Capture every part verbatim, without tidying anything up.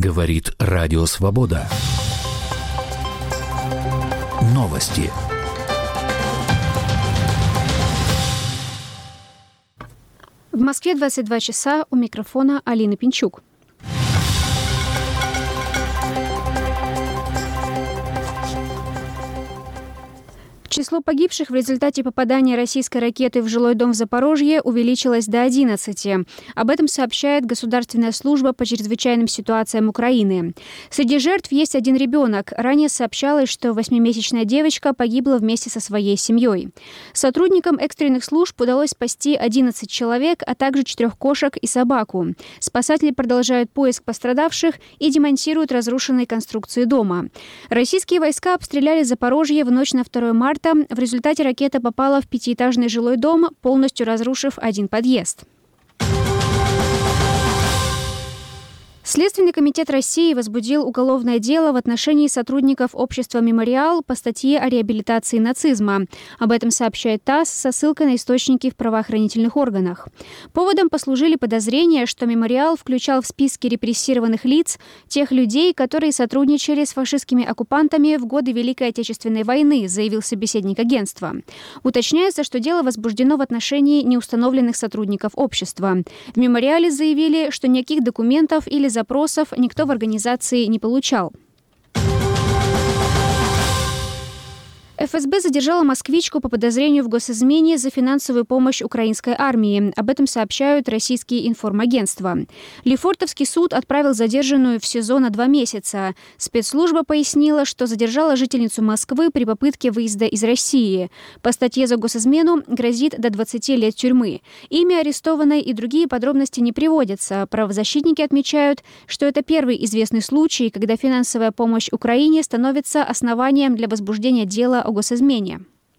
Говорит Радио Свобода. Новости. В Москве двадцать два часа, у микрофона Алина Пинчук. Число погибших в результате попадания российской ракеты в жилой дом в Запорожье увеличилось до одиннадцати. Об этом сообщает Государственная служба по чрезвычайным ситуациям Украины. Среди жертв есть один ребенок. Ранее сообщалось, что восьмимесячная девочка погибла вместе со своей семьей. Сотрудникам экстренных служб удалось спасти одиннадцать человек, а также четырех кошек и собаку. Спасатели продолжают поиск пострадавших и демонтируют разрушенные конструкции дома. Российские войска обстреляли Запорожье в ночь на второе марта. В результате ракета попала в пятиэтажный жилой дом, полностью разрушив один подъезд. Следственный комитет России возбудил уголовное дело в отношении сотрудников общества «Мемориал» по статье о реабилитации нацизма. Об этом сообщает ТАСС со ссылкой на источники в правоохранительных органах. Поводом послужили подозрения, что «Мемориал» включал в списки репрессированных лиц тех людей, которые сотрудничали с фашистскими оккупантами в годы Великой Отечественной войны, заявил собеседник агентства. Уточняется, что дело возбуждено в отношении неустановленных сотрудников общества. В «Мемориале» заявили, что никаких документов или запросов никто в организации не получал. эф эс бэ задержала москвичку по подозрению в госизмене за финансовую помощь украинской армии. Об этом сообщают российские информагентства. Лефортовский суд отправил задержанную в СИЗО на два месяца. Спецслужба пояснила, что задержала жительницу Москвы при попытке выезда из России. По статье за госизмену грозит до двадцати лет тюрьмы. Имя арестованной и другие подробности не приводятся. Правозащитники отмечают, что это первый известный случай, когда финансовая помощь Украине становится основанием для возбуждения дела о госизмене.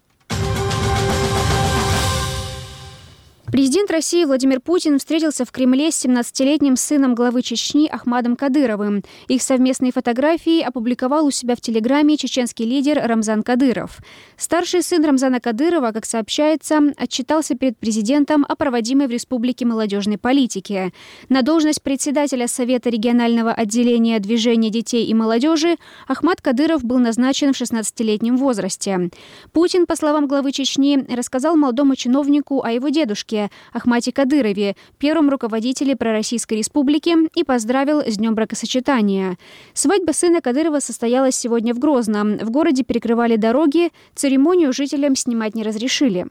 Президент России Владимир Путин встретился в Кремле с семнадцатилетним сыном главы Чечни Ахмадом Кадыровым. Их совместные фотографии опубликовал у себя в Телеграме чеченский лидер Рамзан Кадыров. Старший сын Рамзана Кадырова, как сообщается, отчитался перед президентом о проводимой в республике молодежной политике. На должность председателя Совета регионального отделения движения детей и молодежи Ахмад Кадыров был назначен в шестнадцатилетнем возрасте. Путин, по словам главы Чечни, рассказал молодому чиновнику о его дедушке Ахмате Кадырове, первом руководителе Пророссийской республики, и поздравил с днем бракосочетания. Свадьба сына Кадырова состоялась сегодня в Грозном. В городе перекрывали дороги, церемонию жителям снимать не разрешили.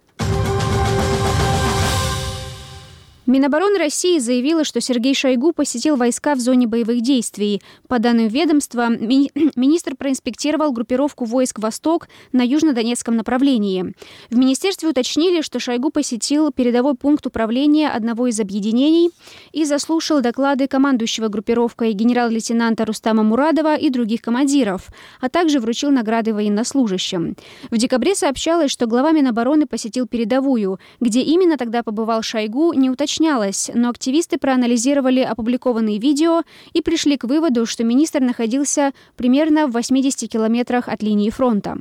Минобороны России заявила, что Сергей Шойгу посетил войска в зоне боевых действий. По данным ведомства, ми- министр проинспектировал группировку войск «Восток» на южнодонецком направлении. В министерстве уточнили, что Шойгу посетил передовой пункт управления одного из объединений и заслушал доклады командующего группировкой генерал-лейтенанта Рустама Мурадова и других командиров, а также вручил награды военнослужащим. В декабре сообщалось, что глава Минобороны посетил передовую. Где именно тогда побывал Шойгу, не уточнялось. Но активисты проанализировали опубликованные видео и пришли к выводу, что министр находился примерно в восьмидесяти километрах от линии фронта.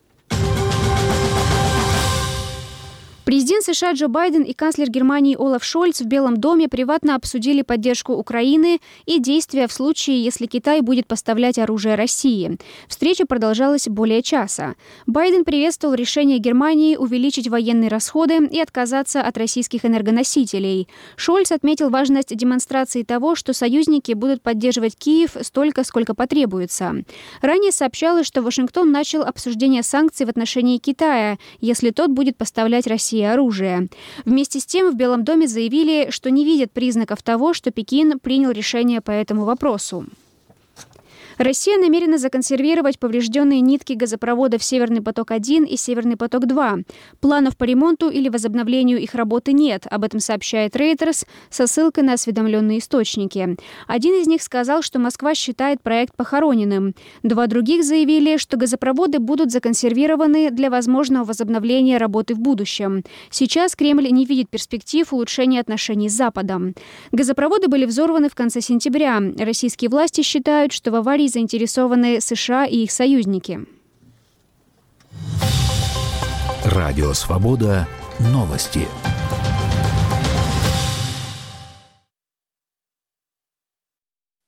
Президент США Джо Байден и канцлер Германии Олаф Шольц в Белом доме приватно обсудили поддержку Украины и действия в случае, если Китай будет поставлять оружие России. Встреча продолжалась более часа. Байден приветствовал решение Германии увеличить военные расходы и отказаться от российских энергоносителей. Шольц отметил важность демонстрации того, что союзники будут поддерживать Киев столько, сколько потребуется. Ранее сообщалось, что Вашингтон начал обсуждение санкций в отношении Китая, если тот будет поставлять России оружие. Вместе с тем в Белом доме заявили, что не видят признаков того, что Пекин принял решение по этому вопросу. Россия намерена законсервировать поврежденные нитки газопроводов «Северный поток-один» и «Северный поток-два». Планов по ремонту или возобновлению их работы нет. Об этом сообщает Reuters со ссылкой на осведомленные источники. Один из них сказал, что Москва считает проект похороненным. Два других заявили, что газопроводы будут законсервированы для возможного возобновления работы в будущем. Сейчас Кремль не видит перспектив улучшения отношений с Западом. Газопроводы были взорваны в конце сентября. Российские власти считают, что в аварии заинтересованы США и их союзники. Радио Свобода. Новости.